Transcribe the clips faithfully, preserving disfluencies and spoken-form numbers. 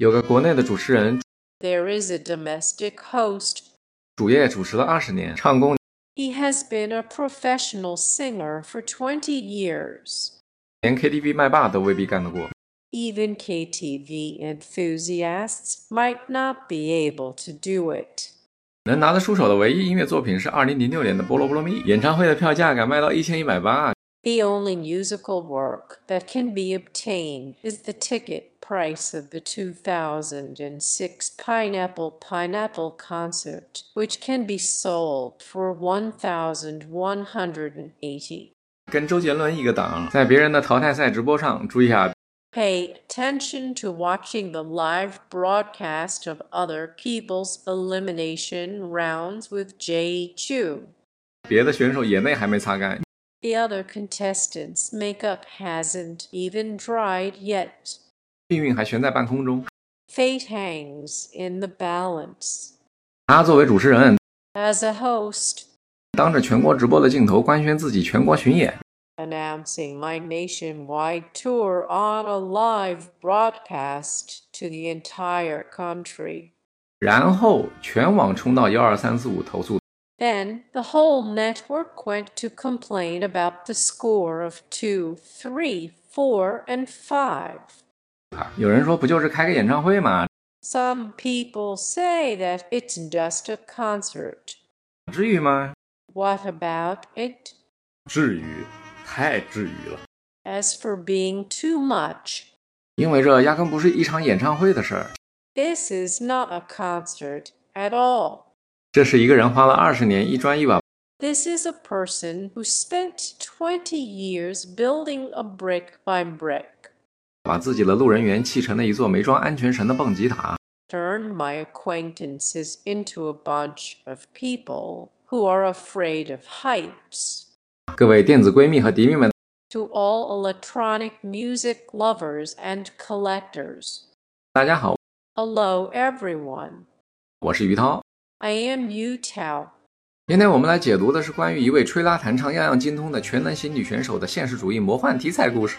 有个国内的主持人， There is a domestic host. 主业主持了二十年，唱功 He has been a professional singer for twenty years. 连 K T V 麦霸都未必干得过。 Even K T V enthusiasts might not be able to do it. 能拿得出手的唯一音乐作品是二零零六年的《菠萝菠萝蜜》，演唱会的票价敢卖到一千一百八。 The only musical work that can be obtained is the ticket price of the two thousand six Pineapple Pineapple concert, which can be sold for one thousand one hundred eighty. 跟周杰伦一个档，在别人的淘汰赛直播上，注意啊， Pay attention to watching the live broadcast of other people's elimination rounds with Jay Chou. 别的选手眼泪还没擦干。 The other contestants' makeup hasn't even dried yet. 命运还悬在半空中。 Fate hangs in the balance. 他作为主持人， As a host, 当着全国直播的镜头官宣自己全国巡演， announcing my nationwide tour on a live broadcast to the entire country. 然后全网冲到一二三四五投诉。 Then the whole network went to complain about the score of two, three, four, and five. 有人说不就是开个演唱会吗？ Some people say that it's just a concert. 至于吗？ What about it? 至于，太至于了。 As for being too much, 因为这压根不是一场演唱会的事儿， this is not a concert at all. 这是一个人花了二十年一砖一瓦， This is a person who spent twenty years building a brick by brick. 把自己的路人缘砌成了一座没装安全绳的蹦极塔。 Turned my acquaintances into a bunch of people who are afraid of heights. 各位电子闺蜜和迪蜜们， To all electronic music lovers and collectors. 大家好， Hello, everyone. 我是于涛。 I am Yu Tao. 今天我们来解读的是关于一位吹拉弹唱样样精通的全能型女选手的现实主义魔幻题材故事。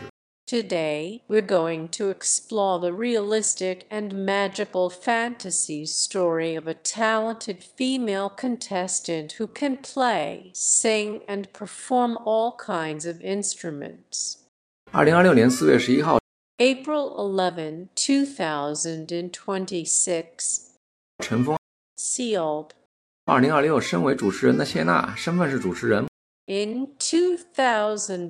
Today, we're going to explore the realistic and magical fantasy story of a talented female contestant who can play, sing, and perform all kinds of instruments. 二零二六年四月十一号， April eleventh, two thousand twenty-six. 陈峰。 Sealed. 二零二六身为主持人的谢娜，身份是主持人。 In two thousand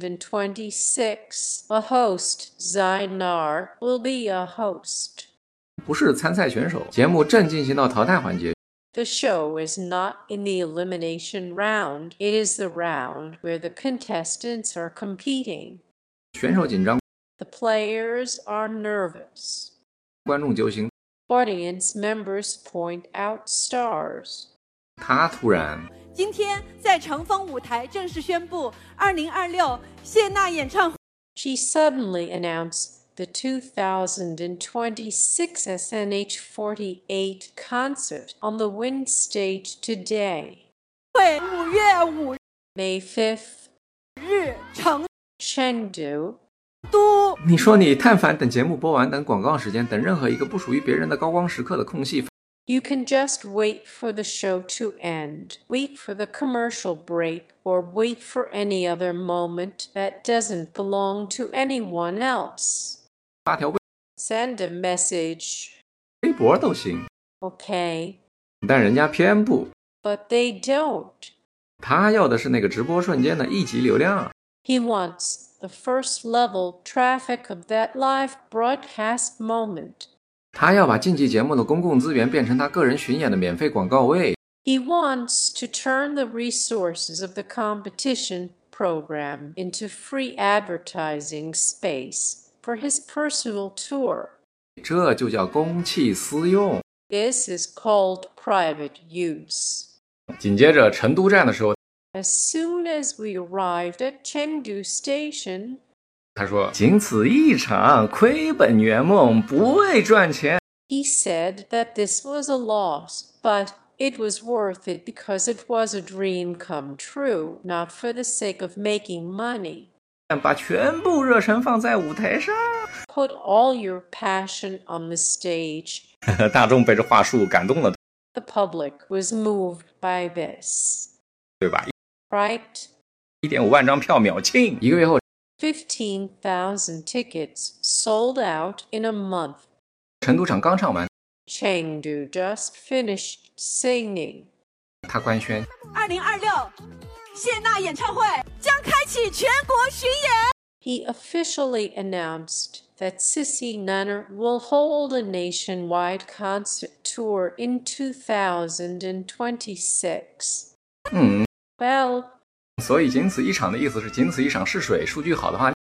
twenty-six, a host, Zainar, will be a host. 不是参赛选手，节目正进行到淘汰环节。 The show is not in the elimination round, it is the round where the contestants are competing. 选手紧张， The players are nervous. 观众揪心。 Audience members point out stars. 他突然， 今天在长风舞台正式宣布二零二六谢娜演唱会。 She suddenly announced the two thousand twenty-six S N H forty-eight concert on the Win stage today. 会五月五 May fifth, 日成 Chengdu. 都。 你说你但凡等节目播完，等广告时间，等任何一个不属于别人的高光时刻的空隙， You can just wait for the show to end, wait for the commercial break, or wait for any other moment that doesn't belong to anyone else. 发条微 Send a message. 微博都行， Okay, 但人家偏不。 but they don't. 他要的是那个直播瞬间的一级流量。 He wants the first level traffic of that live broadcast moment. 他要把竞技节目的公共资源变成他个人巡演的免费广告位。 He wants to turn the resources of the competition program into free advertising space for his personal tour. 这就叫公器私用。 This is called private use. 紧接着成都站的时候， As soon as we arrived at Chengdu Station, 他说仅此一场，亏本圆梦，不为赚钱。 he said that this was a loss, but it was worth it because it was a dream come true, not for the sake of making money. 把全部热忱放在舞台上。 Put all your passion on the stage. 大众被这话术感动了， The public was moved by this. 对吧？ Right? 一点五万张票秒罄，一个月后 fifteen thousand tickets sold out in a month. 成都场刚唱完， Chengdu just finished singing. 他官宣二零二六谢娜演唱会将开启全国巡演。 He officially announced that Sissy Nunner will hold a nationwide concert tour in two thousand twenty-six. 嗯， Well, 所以仅此一场的意思是仅此一场试水，数据好的话，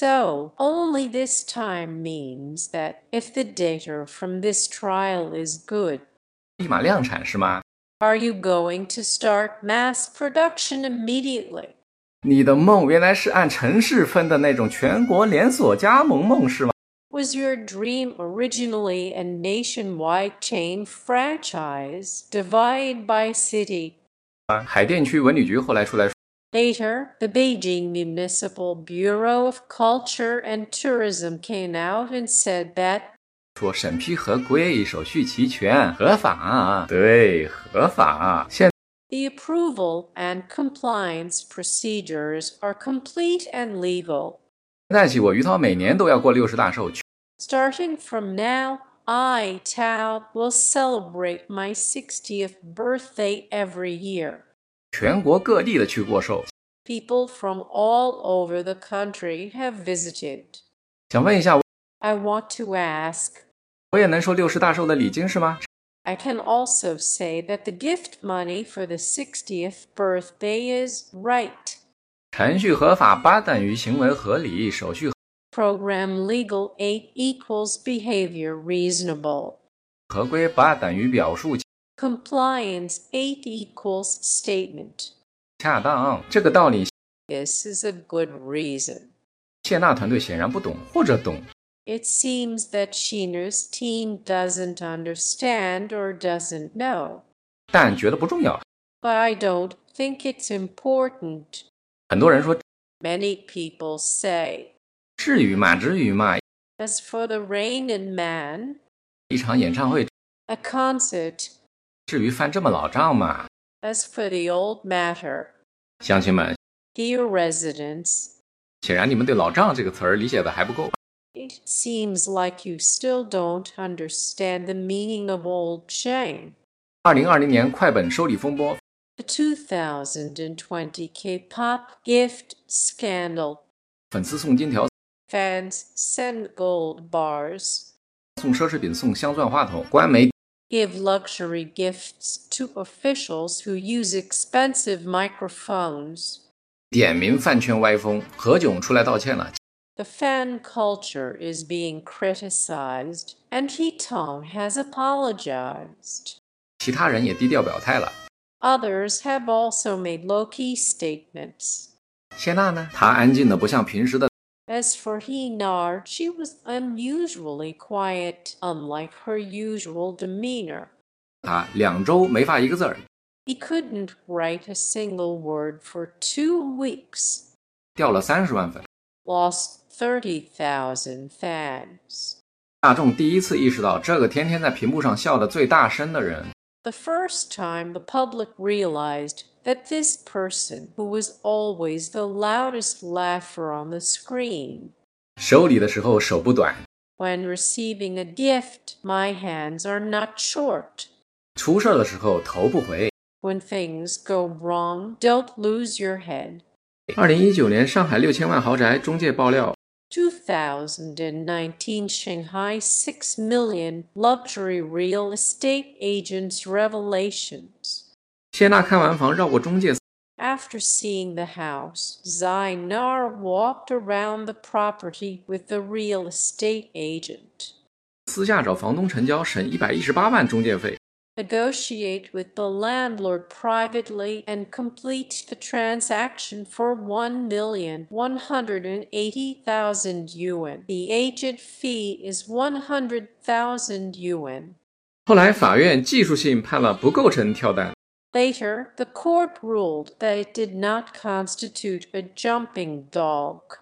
so only this time means that if the data from this trial is good, 立马量产是吗？ are you going to start mass production immediately? 你的梦原来是按城市分的那种全国连锁加盟梦是吗？ Was your dream originally a nationwide chain franchise divided by city? 海淀区文旅局后来出来说， Later, the Beijing Municipal Bureau of Culture and Tourism came out and said that 说审批合规，手续齐全，合法，对，合法。现 the approval and compliance procedures are complete and legal. 在起，我于涛每年都要过六十大寿， Starting from now, I, Tao, will celebrate my sixtieth birthday every year. 全国各地的去过寿。 People from all over the country have visited. 想问一下， I want to ask, 我也能收六十大寿的礼金是吗？ I can also say that the gift money for the sixtieth birthday is right. 程序合法八等于行为合理，手续 Program legal eight equals behavior reasonable. 合规八等于表述 Compliance eight equals statement. 恰当。这个道理， This is a good reason. 谢娜团队显然不懂，或者懂。 It seems that Sheener's team doesn't understand or doesn't know. 但觉得不重要。 But I don't think it's important. 很多人说， Many people say. 至于吗？至于吗？ As for the Rain and Man, 一场演唱会， a concert. 至于翻这么老账吗？ As for the old matter, 乡亲们， dear residents, 显然你们对老账这个词儿理解的还不够。 it seems like you still don't understand the meaning of old shame. 二零二零年快本收礼风波， The two thousand twenty K-pop gift scandal. 粉丝送金条， Fans send gold bars, 送奢侈品，送镶钻话筒，官媒 give luxury gifts to officials who use expensive microphones. 点名饭圈歪风，何炅出来道歉了。 The fan culture is being criticized, and Hee-tong has apologized. 其他人也低调表态了。 Others have also made low-key statements. 谢娜呢？她安静的不像平时的， As for Hee-nar, she was unusually quiet, unlike her usual demeanor. 她两周没发一个字儿， He couldn't write a single word for two weeks. 掉了三十万粉。 Lost thirty thousand fans. 大众第一次意识到，这个天天在屏幕上笑得最大声的人， The first time the public realized that this person, who was always the loudest laugher on the screen, 收礼的时候手不短， when receiving a gift, my hands are not short. 出事的时候头不回。 When things go wrong, don't lose your head. 二零一九年上海六千万豪宅中介爆料， two thousand nineteen Shanghai six million luxury real estate agents revelations. 谢娜看完房绕过中介， After seeing the house, Zainar walked around the property with the real estate agent. 私下找房东成交，省一百一十八万中介费。 Negotiate with the landlord privately and complete the transaction for one million one hundred eighty thousand yuan. The agent fee is one hundred thousand yuan. 后来法院技术性判了不构成跳单。 Later, the court ruled that it did not constitute a jumping dog.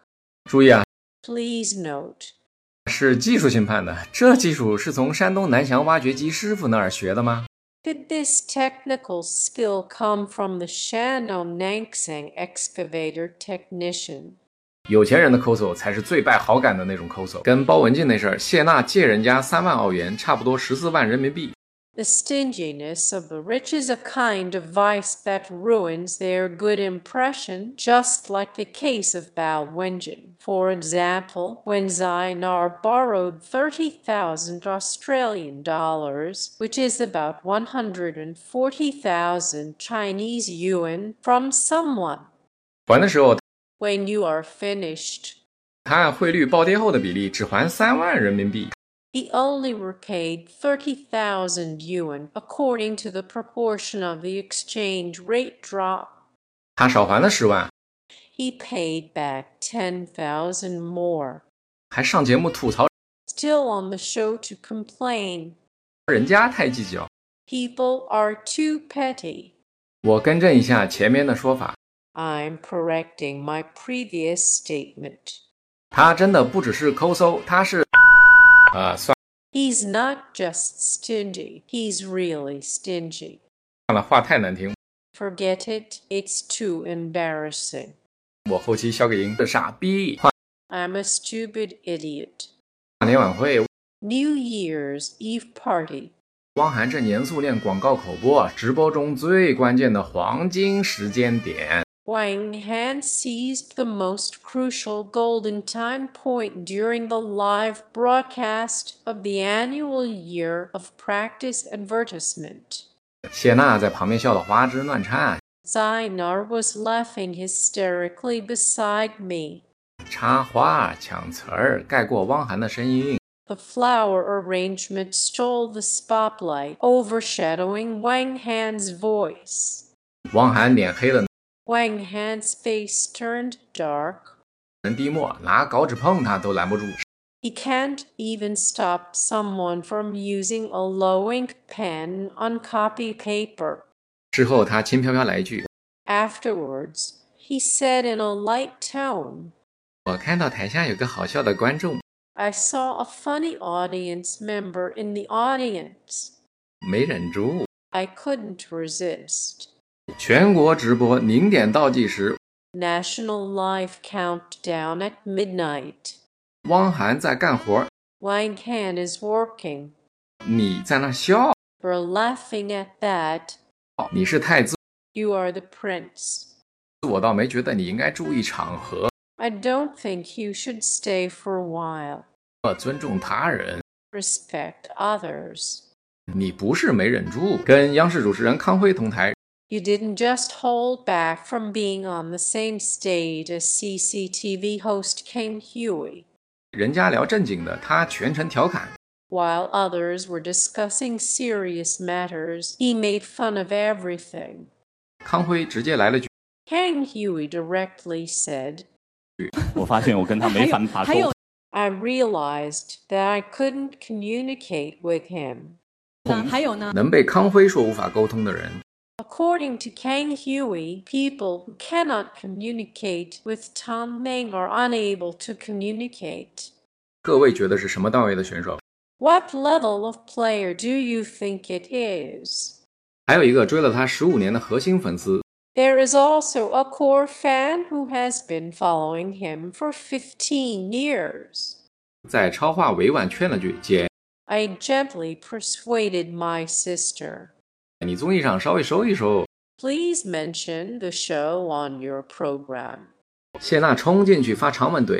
注意啊， Please note. 是技术性判的，这技术是从山东南翔挖掘机师傅那儿学的吗？ Did this technical skill come from the Shandong Nangsang excavator technician? 有钱人的抠搜才是最败好感的那种抠搜，跟包文婧那事儿，谢娜借人家三万澳元，差不多十四万人民币。 The stinginess of the rich is a kind of vice that ruins their good impression, just like the case of Bao Wenjin. For example, when Zainar borrowed thirty thousand Australian dollars, which is about one hundred forty thousand Chinese yuan, from someone. 还的时候， When you are finished, 他按汇率暴跌后的比例只还三万人民币。 he only repaid thirty thousand yuan according to the proportion of the exchange rate drop. 他少还了十万， He paid back ten thousand more. 还上节目吐槽 Still on the show to complain. 人家太计较。 People are too petty. 我更正一下前面的说法， I'm correcting my previous statement. 他真的不只是抠搜，他是……啊、呃，算 He's not just stingy, he's really stingy. 了，话太难听， Forget it, it's too embarrassing. 我后期消给赢的傻逼。 I'm a stupid idiot. 跨年晚会， New Year's Eve party. 汪涵正严肃练广告口播，直播中最关键的黄金时间点。 Wang Han seized the most crucial golden time point during the live broadcast of the annual year of practice advertisement. 谢娜在旁边笑得花枝乱颤， Zainar was laughing hysterically beside me. 插花抢词儿盖过汪涵的声音。 The flower arrangement stole the spotlight, overshadowing Wang Han's voice. 汪涵脸黑了， Wang Han's face turned dark. 人滴墨，拿稿纸碰他都拦不住。 He can't even stop someone from using a low ink pen on copy paper. 之后他轻飘飘来一句 Afterwards, he said in a light tone, 我看到台下有个好笑的观众， I saw a funny audience member in the audience. 没忍住。 I couldn't resist. 全国直播零点倒计时， National Live Countdown at midnight. 汪涵在干活， Wang Han is working. 你在那笑， We're laughing at that. 你是太自， You are the prince. 我倒没觉得你应该注意场合， I don't think you should stay for a while. 尊重他人。 Respect others. 你不是没忍住，跟央视主持人康辉同台， You didn't just hold back from being on the same stage as C C T V host Kang Hui. 人家聊正经的，他全程调侃。 While others were discussing serious matters, he made fun of everything. 康辉直接来了句 Kang Hui directly said, 我发现我跟他没办法沟通。 I realized that I couldn't communicate with him. 还有呢？ 能被康辉说无法沟通的人， According to Kang Hui, people who cannot communicate with Tom Meng are unable to communicate. 各位觉得是什么段位的选手？ What level of player do you think it is? 还有一个追了他十五年的核心粉丝， There is also a core fan who has been following him for fifteen years. 在超话委婉劝了句：“姐， I gently persuaded my sister. 你综艺上稍微收一收。 Please mention the show on your program. ” 谢娜冲进去发长文怼，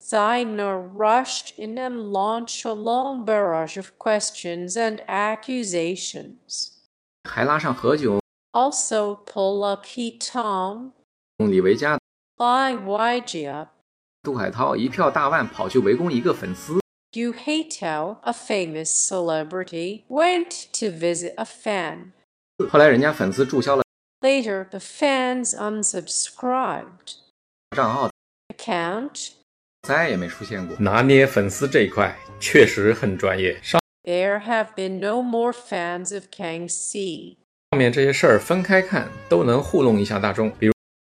Zainar rushed in and launched a long barrage of questions and accusations. 还拉上何炅、 Also pull up He Tong, 李维嘉、 Lai Weijian, 杜海涛一票大万跑去围攻一个粉丝。 Yu Heitao, a famous celebrity, went to visit a fan. 后来人家粉丝注销了 Later, the fans unsubscribed. 账号， Account. 再也没出现过。拿捏粉丝这一块确实很专业。上 There have been no more fans of Kang Si. 面这些事儿分开看，都能糊弄一下大众。比如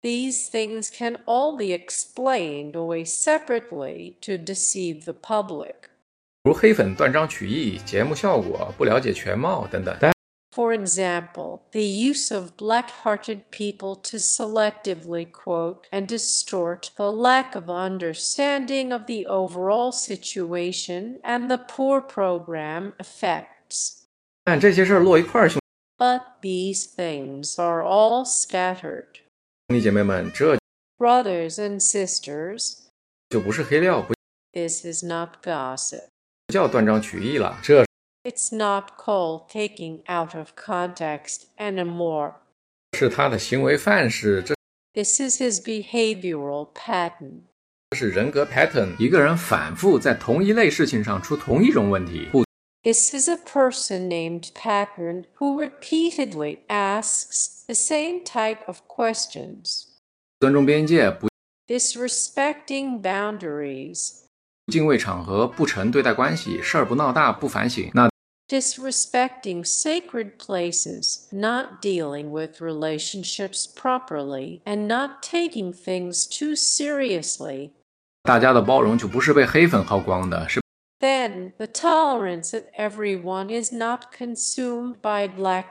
These things can all be explained away separately to deceive the public. 如黑粉断章取义、节目效果、不了解全貌等等。 For example, the use of black-hearted people to selectively quote and distort the lack of understanding of the overall situation and the poor program effects. 但这些事儿落一块儿，兄 But these things are all scattered. 弟姐妹们，这 Brothers and sisters, 就不是黑料，不 this is not gossip. 叫断章取义了，这 It's not called taking out of context anymore. 是他的行为范式，这 This is his behavioral pattern. 是人格 pattern。一个人反复在同一类事情上出同一种问题，不 This is a person named Pattern who repeatedly asks the same type of questions. 尊重边界，不 Disrespecting boundaries. 敬畏场合，不诚对待关系，事儿不闹大，不反省，那 Disrespecting sacred places, not dealing with relationships properly, and not taking things too seriously. 大家的包容就不是被黑粉耗光的，是 Then the tolerance of everyone is not consumed by black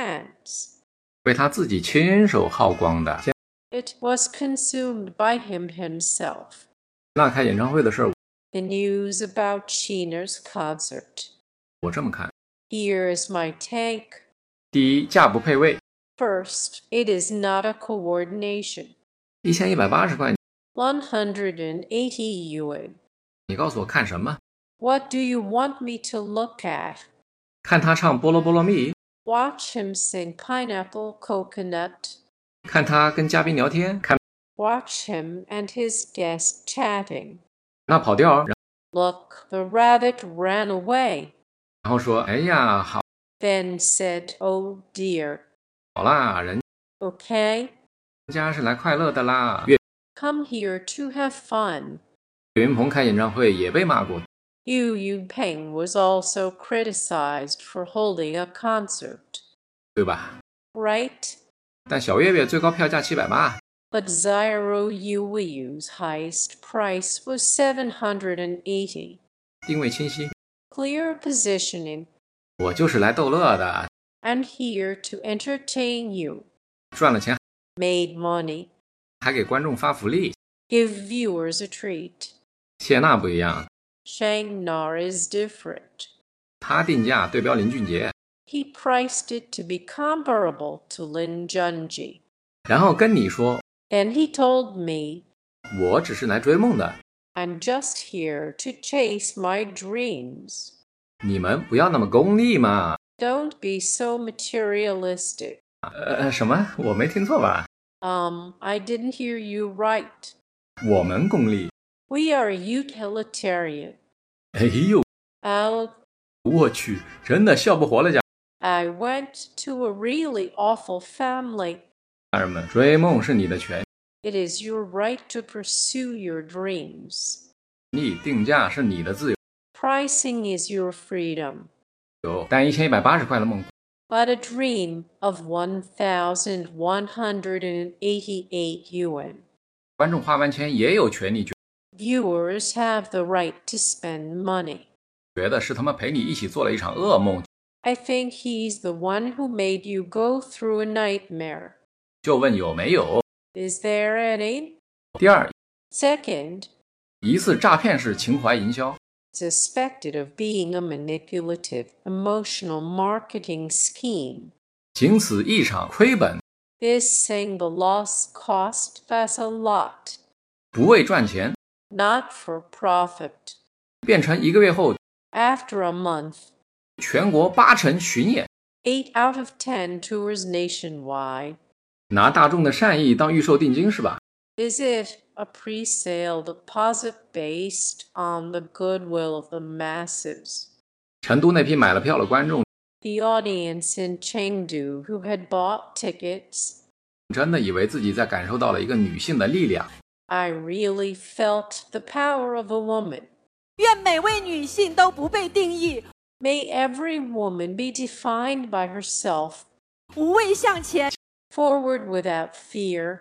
fans. 被他自己亲手耗光的。 It was consumed by him himself. 那开演唱会的事儿， The news about Sheener's concert. 我这么看： Here is my take. 第一，价不配位， First, it is not a coordination. 一千一百八十块， one hundred eighty yuan. 你告诉我看什么？ What do you want me to look at? 看他唱菠萝菠萝蜜， Watch him sing Pineapple Coconut. 看他跟嘉宾聊天，看 Watch him and his guest chatting. 那跑调，然 Look, the rabbit ran away. 然后说：“哎呀，好 Then said, Oh dear. 啦，人 Okay, 家是来快乐的啦。”岳 come here to have fun. 岳云鹏开演唱会也被骂过， Yu Yupeng was also criticized for holding a concert, 对吧？ right? 但小岳岳最高票价七百八， But Zyro Yuiyu's highest price was seven hundred eighty. 定位清晰， Clear positioning. 我就是来逗乐的， I'm here to entertain you. 赚了钱 Made money. 还给观众发福利。 Give viewers a treat. 谢娜不一样， Shang Nar is different. 他定价对标林俊杰， He priced it to be comparable to Lin Junji. 然后跟你说， Then he told me, 我只是来追梦的， I'm just here to chase my dreams. 你们不要那么功利嘛。 Don't be so materialistic. 呃，什么？我没听错吧？ Um, I didn't hear you right. 我们功利？ We are utilitarian. 哎呦， I'll, 我去，真的笑不活了，家 I went to a really awful family. 人们，追梦是你的权 It is your right to pursue your dreams. 利，定价是你的自 Pricing is your freedom. 由。但一千一百八十块的梦， But a dream of one thousand one hundred eighty-eight yuan. 观众花完钱也有权利觉 Viewers have the right to spend money. 觉得是他们陪你一起做了一场噩梦， I think he's the one who made you go through a nightmare. 就问有没有。 Is there any? 第二， Second, 疑似诈骗式情怀营销， suspected of being a manipulative, emotional marketing scheme. 仅此一场亏本， This single loss cost us a lot, 不为赚钱， not for profit. 变成一个月后 After a month, 全国八成巡演， eight out of ten tours nationwide. 拿大众的善意当预售定金是吧？ Is it a pre-sale deposit based on the goodwill of the masses? 成都那批买了票的观众 The audience in Chengdu who had bought tickets, 真的以为自己在感受到了一个女性的力量， I really felt the power of a woman. 愿每位女性都不被定义， May every woman be defined by herself, 无畏向前， forward without fear,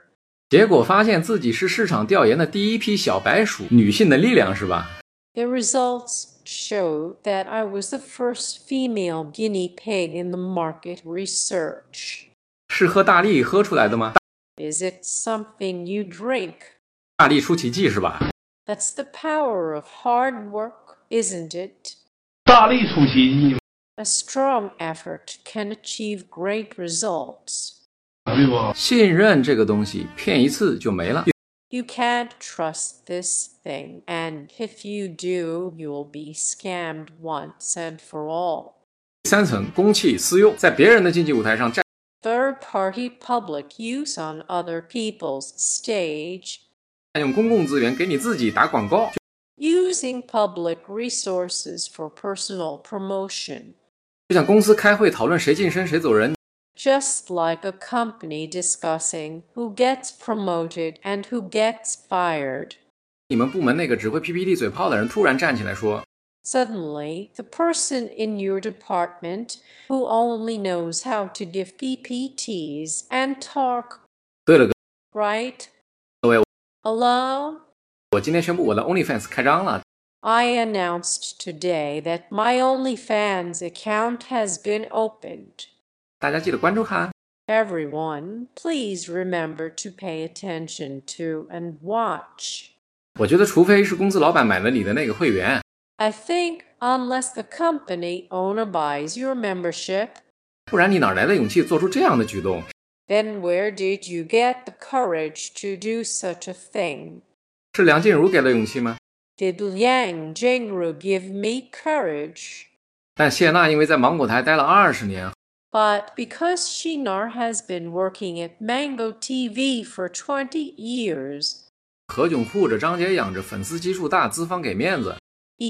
结果发现自己是市场调研的第一批小白鼠，女性的力量是吧？ The results show that I was the first female guinea pig in the market research. 是喝大力喝出来的吗？ Is it something you drink? 大力出奇迹是吧？ That's the power of hard work, isn't it? 大力出奇迹， A strong effort can achieve great results. 对吧？ 信任这个东西骗一次就没了。 You can't trust this thing, and if you do, you'll be scammed once and for all. 第三层，公器私用，在别人的竞技舞台上占 Third-party public use on other people's stage. 用公共资源给你自己打广告， Using public resources for personal promotion. 就像公司开会讨论谁晋升谁走人， Just like a company discussing who gets promoted and who gets fired. 你们部门那个只会 P P T 嘴炮的人突然站起来说， Suddenly, the person in your department who only knows how to give P P Ts and talk, 对了， right? 各位， Alone? 我今天宣布我的 OnlyFans 开张了， I announced today that my OnlyFans account has been opened. 大家记得关注哈。 Everyone, please remember to pay attention to and watch. 我觉得除非是公司老板买了你的那个会员， I think unless the company owner buys your membership, 不然你哪来的勇气做出这样的举动？ then where did you get the courage to do such a thing? 是梁静茹给了勇气吗？ Did Liang Jingru give me courage? 但谢娜因为在芒果台待了二十年， But because Shinar has been working at Mango T V for twenty years, 何炅护着，张杰养着，粉丝基数大，资方给面子，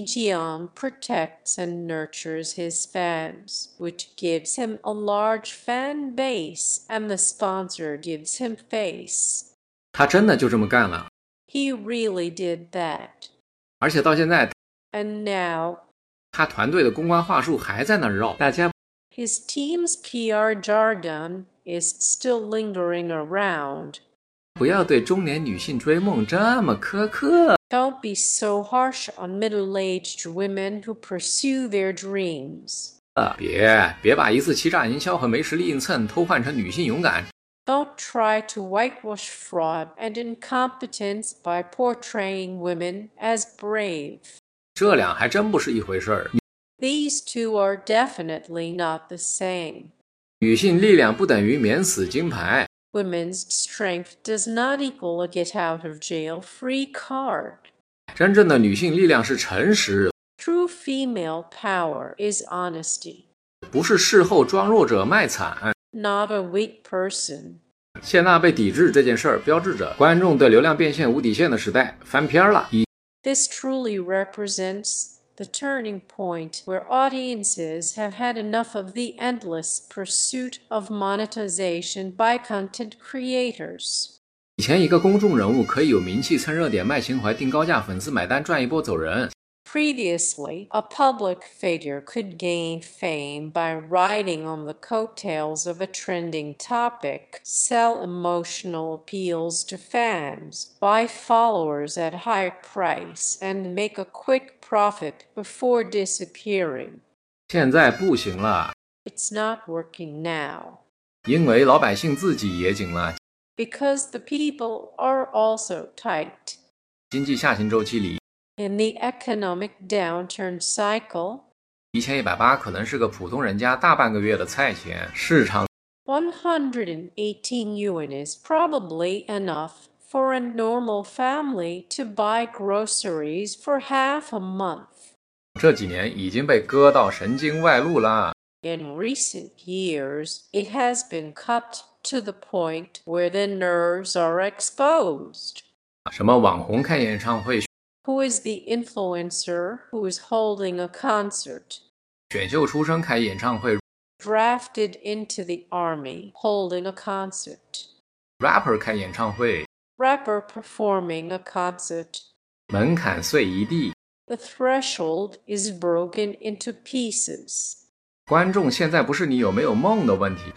Ijeon protects and nurtures his fans, which gives him a large fan base, and the sponsor gives him face. 他真的就这么干了， He really did that. 而且到现在， And now, 他团队的公关话术还在那儿绕，大家 his team's P R jargon is still lingering around. 不要对中年女性追梦这么苛刻。 Don't be so harsh on middle-aged women who pursue their dreams. 呃，别别把一次欺诈营销和没实力硬蹭偷换成女性勇敢。 Don't try to whitewash fraud and incompetence by portraying women as brave. 这俩还真不是一回事儿。 These two are definitely not the same. 女性力量不等于免死金牌。 Women's strength does not equal a get-out-of-jail-free card. 真正的女性力量是诚实， True female power is honesty, 不是事后装弱者卖惨。 not a weak person. 谢娜被抵制这件事儿，标志着观众对流量变现无底线的时代翻篇了。 This truly represents the turning point where audiences have had enough of the endless pursuit of monetization by content creators. 以前一个公众人物可以有名气蹭热点卖情怀定高价粉丝买单赚一波走人， Previously, a public figure could gain fame by riding on the coattails of a trending topic, sell emotional appeals to fans, buy followers at high price, and make a quick profit before disappearing. 现在不行了， It's not working now, 因为老百姓自己也紧了。 because the people are also tight. 经济下行周期里， In the economic downturn cycle, 一千一百八可能是个普通人家大半个月的菜钱，市场 one hundred eighteen yuan is probably enough for a normal family to buy groceries for half a month. 这几年已经被割到神经外露啦。 In recent years, it has been cut to the point where the nerves are exposed. 什么网红开演唱会、 Who is the influencer who is holding a concert? 选秀出身开演唱会、 Drafted into the army, holding a concert. rapper 开演唱会， Rapper performing a concert. 门槛碎一地。 The threshold is broken into pieces. 观众现在不是你有没有梦的问题，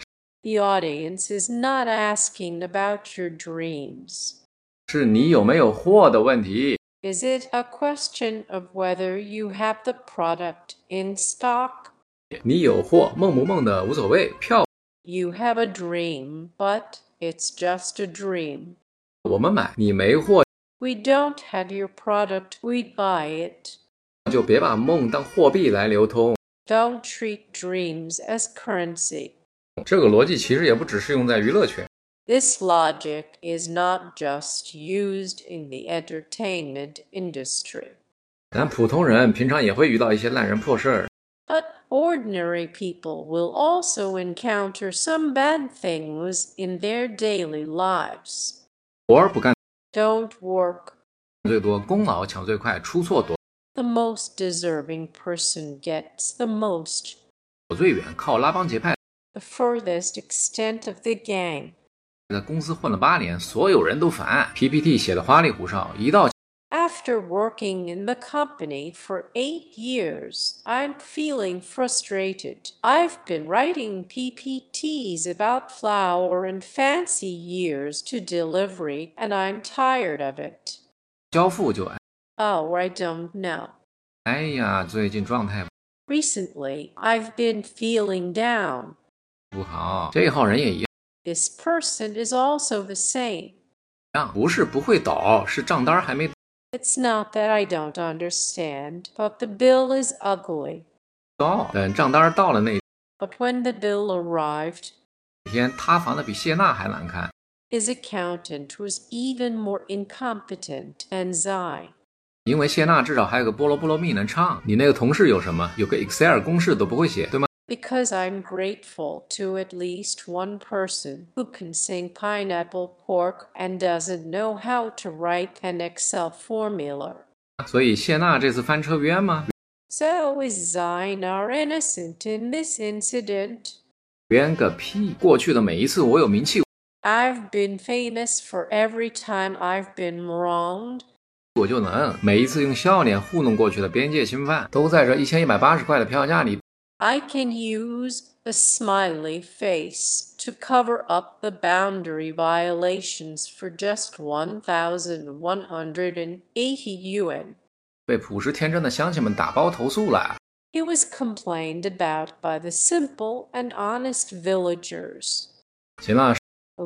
The audience is not asking about your dreams. 是你有没有货的问题。 Is it a question of whether you have the product in stock? 你有货，梦不梦的无所谓，票 You have a dream, but it's just a dream. 我们买，你没货 We don't have your product, we buy it. 就别把梦当货币来流通。 Don't treat dreams as currency. 这个逻辑其实也不只适用在娱乐圈。 This logic is not just used in the entertainment industry. 咱普通人平常也会遇到一些烂人破事儿。 But ordinary people will also encounter some bad things in their daily lives. 活儿不干 Don't work. 最多，功劳抢最快，出错躲 The most deserving person gets the most. 最远，靠拉帮结派。 The furthest extent of the gang. 在公司混了八年，所有人都烦 ，P P T 写的花里胡哨，一到 After working in the company for eight years, I'm feeling frustrated. I've been writing P P Ts about flour and fancy years to delivery, and I'm tired of it. 交付就哎， Oh, I don't know. 哎呀，最近状态 Recently, I've been feeling down. 不好。这号人也一 This person is also the same. 样，不是不会倒，是账单还没 It's not that I don't understand, but the bill is ugly. 到。等账单到了那 But when the bill arrived, 天，塌房的比谢娜还难看。 his accountant was even more incompetent than Zai. 因为谢娜至少还有个菠萝菠萝蜜能唱，你那个同事有什么？有个 Excel 公式都不会写，对吗？ Because I'm grateful to at least one person who can sing Pineapple Pork and doesn't know how to write an Excel formula. 所以谢娜这次翻车冤吗？ So is Zainar innocent in this incident? 冤个屁！过去的每一次我有名气， I've been famous for every time I've been wronged. 我就能每一次用笑脸糊弄过去的边界侵犯，都在这一千一百八十块的票价里。 I can use a smiley face to cover up the boundary violations for just one thousand one hundred eighty yuan. 被朴实天真的乡亲们打包投诉了。 It was complained about by the simple and honest villagers. 行了，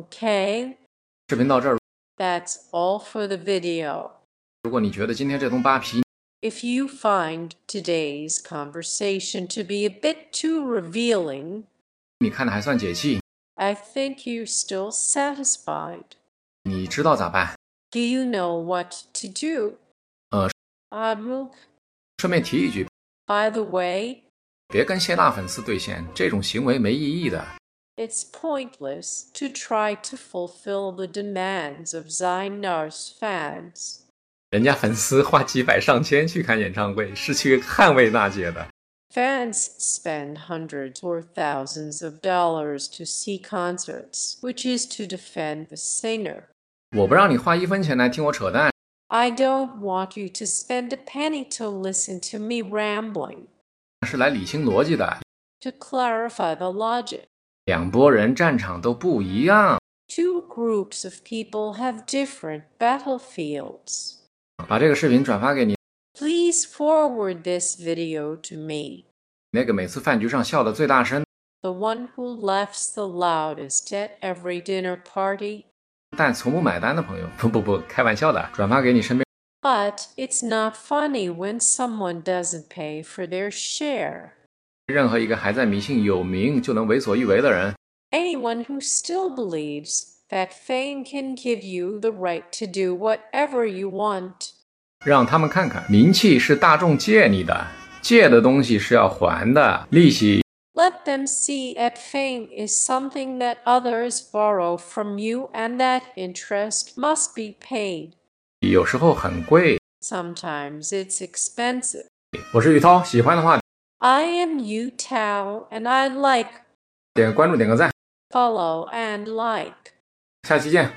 Okay, 视频到这儿。 that's all for the video. 如果你觉得今天这东扒皮， If you find today's conversation to be a bit too revealing, 你看的还算解气， I think you're still satisfied. 你知道咋办？ Do you know what to do? 呃， Admuk, 顺便提一句， by the way, 别跟谢娜粉丝对线，这种行为没意义的。 it's pointless to try to fulfill the demands of Zainar's fans. 人家粉丝花几百上千去看演唱会，是去捍卫娜姐的。 Fans spend hundreds or thousands of dollars to see concerts, which is to defend the singer. 我不让你花一分钱来听我扯淡， I don't want you to spend a penny to listen to me rambling. 是来理清逻辑的。 To clarify the logic, 两拨人战场都不一样， two groups of people have different battlefields. 把这个视频转发给你 Please forward this video to me. 那个每次饭局上笑得最大声， The one who laughs the loudest at every dinner party. 但从不买单的朋友。不不不，开玩笑的，转发给你身边。 But it's not funny when someone doesn't pay for their share. 任何一个还在迷信有名就能为所欲为的人， Anyone who still believes that fame can give you the right to do whatever you want. 让他们看看，名气是大众借你的，借的东西是要还的，利息。 Let them see that fame is something that others borrow from you and that interest must be paid. 有时候很贵。 Sometimes it's expensive. 我是宇涛，喜欢的话 I am Yu Tao and I like, 点个关注，点个赞， follow and like. 下期见。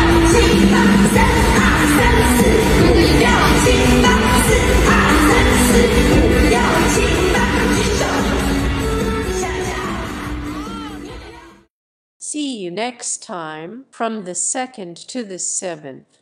六七八三二三四，六七八三二三四。 next time from the second to the seventh.